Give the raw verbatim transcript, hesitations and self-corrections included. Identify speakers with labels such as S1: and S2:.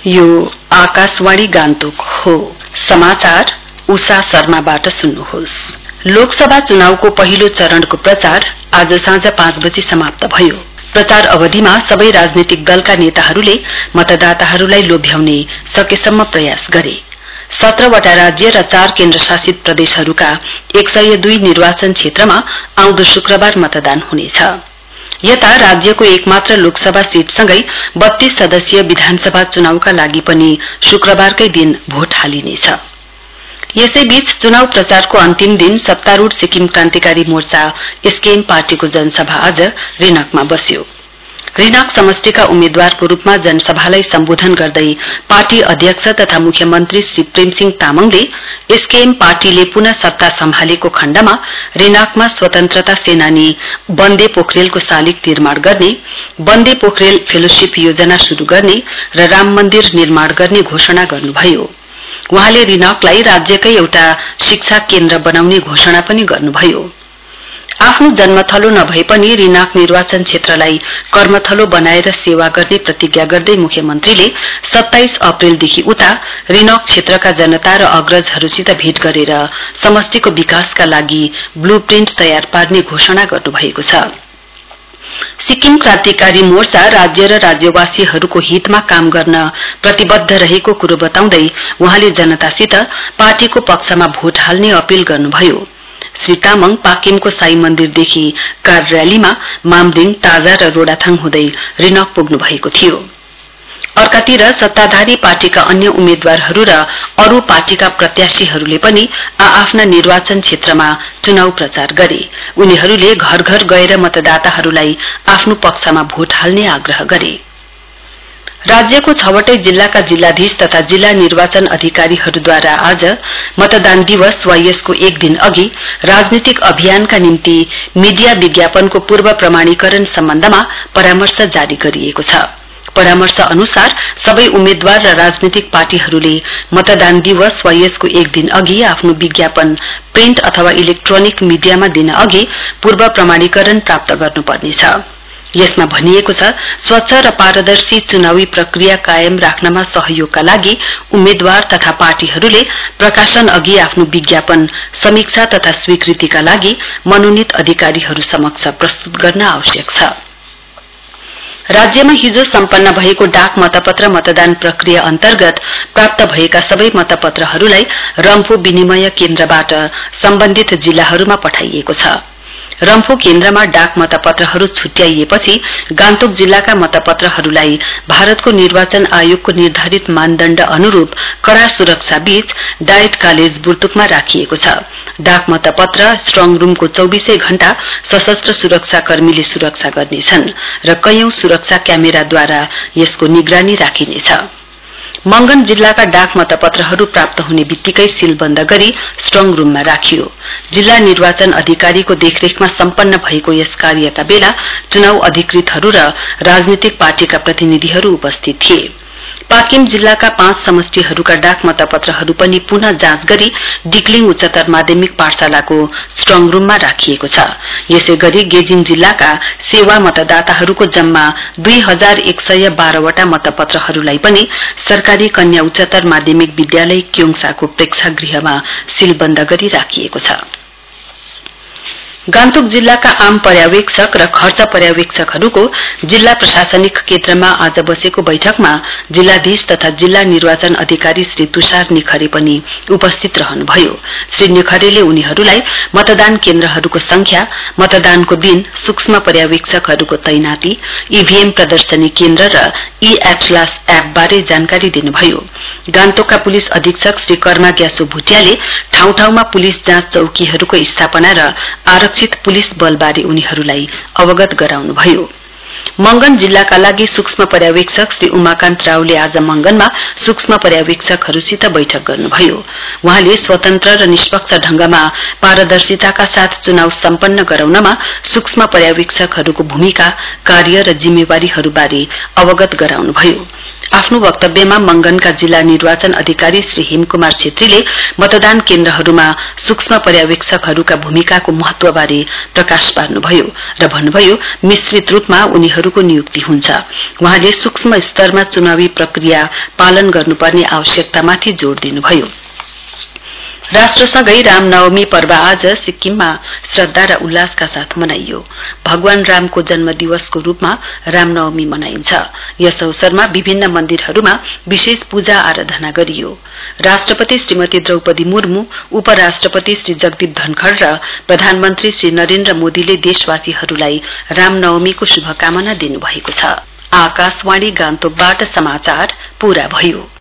S1: यो आकाशवाणी गान्तोक हो। समाचार उषा शर्माबाट सुन्नुहोस्। लोकसभा चुनावको पहिलो चरणको प्रचार आज साँझ पाँच बजी समाप्त भयो। प्रचार अवधिमा सबै राजनीतिक दलका नेताहरूले मतदाताहरूलाई लोभ्याउने सकेसम्म प्रयास गरे। सत्रवटा राज्य र चार केन्द्रशासित प्रदेशहरूका एक सय दुई निर्वाचन क्षेत्रमा आउँदो शुक्रबार मतदान हुनेछ। यता राज्यको एकमात्र लोकसभा सीटसँगै बत्तीस सदस्यीय विधानसभा चुनावका लागि पनि शुक्रबारकै दिन भोट हालिनेछ। यसैबीच चुनाव प्रचारको अन्तिम दिन सत्तारूढ सिक्किम क्रान्तिकारी मोर्चा एसकेएम पार्टीको जनसभा आज रिनकमा बस्यो। रिनक समष्टिका उम्मेद्वारको रूपमा जनसभालाई सम्बोधन गर्दै पार्टी अध्यक्ष तथा मुख्यमन्त्री श्री प्रेमसिंह तामाङले एसकेएम पार्टीले पुनः सत्ता सम्हालेको खण्डमा रिनकमा स्वतन्त्रता सेनानी बन्दे पोखरेलको शालिग निर्माण गर्ने, बन्दे पोखरेल फेलोशिप योजना शुरू गर्ने र राम मन्दिर निर्माण गर्ने घोषणा गर्नुभयो। वहाँले रिनकलाई राज्यकै एउटा शिक्षा केन्द्र बनाउने घोषणा पनि गर्नुभयो। आफ्नो जन्मथलो नभए पनि रिनक निर्वाचन क्षेत्रलाई कर्मथलो बनाएर सेवा गर्ने प्रतिज्ञा गर्दै मुख्यमन्त्रीले सत्ताइस अप्रेलदेखि उता रिनक क्षेत्रका जनता र अग्रजहरूसित भेट गरेर समष्टिको विकासका लागि ब्लूप्रिन्ट तयार पार्ने घोषणा गर्नुभएको छ। सिक्किम क्रान्तिकारी मोर्चा राज्य र राज्यवासीहरूको हितमा काम गर्न प्रतिबद्ध रहेको कुरो बताउँदै वहाँले जनतासित पार्टीको पक्षमा भोट हाल्ने अपील गर्नुभयो। श्री तामाङ पाकिमको साई मन्दिरदेखि कार र्यालीमा मामरिङ, ताजा र रोडाथाङ हुँदै रिनक पुग्नु भएको थियो। अर्कातिर सत्ताधारी पार्टीका अन्य उम्मेद्वारहरू र अरू पार्टीका प्रत्याशीहरूले पनि आआफ्ना निर्वाचन क्षेत्रमा चुनाव प्रचार गरे। उनीहरूले घर घर गएर मतदाताहरूलाई आफ्नो पक्षमा भोट हाल्ने आग्रह गरे। राज्यको छवटै जिल्लाका जिल्लाधीश तथा जिल्ला निर्वाचन अधिकारीहरूद्वारा आज मतदान दिवस वा यसको एक दिन अघि राजनीतिक अभियानका निम्ति मीडिया विज्ञापनको पूर्व प्रमाणीकरण सम्बन्धमा परामर्श जारी गरिएको छ। परामर्श अनुसार सबै उम्मेद्वार र राजनीतिक पार्टीहरूले मतदान दिवस वा यसको एक दिन अघि आफ्नो विज्ञापन प्रिन्ट अथवा इलेक्ट्रोनिक मीडियामा दिन अघि पूर्व प्रमाणीकरण प्राप्त गर्नुपर्नेछ। यसमा भनिएको छ, स्वच्छ र पारदर्शी चुनावी प्रक्रिया कायम राख्नमा सहयोगका लागि उम्मेद्वार तथा पार्टीहरूले प्रकाशन अघि आफ्नो विज्ञापन समीक्षा तथा स्वीकृतिका लागि मनोनित अधिकारीहरू समक्ष प्रस्तुत गर्न आवश्यक छ। राज्यमा हिजो सम्पन्न भएको डाक मतपत्र मतदान प्रक्रिया अन्तर्गत प्राप्त भएका सबै मतपत्रहरूलाई रम्फू विनिमय केन्द्रबाट सम्बन्धित जिल्लाहरूमा पठाइएको छ। रम्फू केन्द्रमा डाक मतपत्रहरू छुट्याइएपछि गान्तोक जिल्लाका मतपत्रहरूलाई भारतको निर्वाचन आयोगको निर्धारित मानदण्ड अनुरूप कड़ा सुरक्षा बीच डायट कलेज बुर्तुकमा राखिएको छ। डाक मतपत्र स्ट्रङ रूमको चौबीसै घण्टा सशस्त्र सुरक्षा कर्मीले सुरक्षा गर्नेछन् र कैयौं सुरक्षा क्यामेराद्वारा यसको निगरानी राखिनेछ। मंगन जिल्लाका डाक मतपत्रहरू प्राप्त हुने बित्तिकै सीलबन्द गरी स्ट्रङ रूममा राखियो। जिल्ला निर्वाचन अधिकारीको देखरेखमा सम्पन्न भएको यस कार्यका बेला चुनाव अधिकृतहरू र राजनीतिक पार्टीका प्रतिनिधिहरू उपस्थित थिए। पाकिम जिल्लाका पाँच समष्टिहरूका डाक मतपत्रहरू पनि पुनः जाँच गरी डिक्लिङ उच्चतर माध्यमिक पाठशालाको स्ट्रङ रूममा राखिएको छ। यसै गरी गेजिङ जिल्लाका सेवा मतदाताहरूको जम्मा दुई हजार एक सय बाह्रवटा मतपत्रहरूलाई पनि सरकारी कन्या उच्चतर माध्यमिक विद्यालय क्योङसाको प्रेक्षागृहमा सीलबन्द गरी राखिएको छ। गान्तोक जिल्लाका आम पर्यावेक्षक र खर्च पर्यावेक्षकहरूको जिल्ला प्रशासनिक केन्द्रमा आज बसेको बैठकमा जिल्लाधीश तथा जिल्ला निर्वाचन अधिकारी श्री तुषार निखरे पनि उपस्थित रहनुभयो। श्री निखरेले उनीहरूलाई मतदान केन्द्रहरूको संख्या, मतदानको दिन सूक्ष्म पर्यावेक्षकहरूको तैनाती, ईभीएम प्रदर्शनी केन्द्र र ई एटलास एप बारे जानकारी दिनुभयो। गान्तोकका पुलिस अधीक्षक श्री कर्मा ग्यासो भुटियाले ठाउँ ठाउँमा पुलिस जाँच चौकीहरूको स्थापना र आरक्षित पुलिस बलबारे उनीहरूलाई अवगत गराउनुभयो। मंगन जिल्लाका लागि सूक्ष्म पर्यावेक्षक श्री उमाकान्त रावले आज मंगनमा सूक्ष्म पर्यावेक्षकहरूसित बैठक गर्नुभयो। वहाँले स्वतन्त्र र निष्पक्ष ढंगमा पारदर्शिताका साथ चुनाव सम्पन्न गराउनमा सूक्ष्म पर्यावेक्षकहरूको भूमिका, कार्य र जिम्मेवारीहरूबारे अवगत गराउनुभयो। आफ्नो वक्तव्यमा मंगनका जिल्ला निर्वाचन अधिकारी श्री हेमकुमार छेत्रीले मतदान केन्द्रहरूमा सूक्ष्म पर्यावेक्षकहरूका भूमिकाको महत्वबारे प्रकाश पार्नुभयो र भन्नुभयो मिश्रित रूपमा उनीहरू मन्त्रीहरूको नियुक्ति हुन्छ। वहाँले सूक्ष्म स्तरमा चुनावी प्रक्रिया पालन गर्नुपर्ने आवश्यकतामाथि जोड़ दिनुभयो। राष्ट्रसँगै रामनवमी पर्व आज सिक्किममा श्रद्धा र उल्लासका साथ मनाइयो। भगवान रामको जन्म दिवसको रूपमा रामनवमी मनाइन्छ। यस अवसरमा विभिन्न मन्दिरहरूमा विशेष पूजा आराधना गरियो। राष्ट्रपति श्रीमती द्रौपदी मुर्मू, उपराष्ट्रपति श्री जगदीप धनखड़ र प्रधानमन्त्री श्री नरेन्द्र मोदीले देशवासीहरूलाई रामनवमीको शुभकामना दिनुभएको छ। आकाशवाणी गान्तोकबाट समाचार पूरा भयो।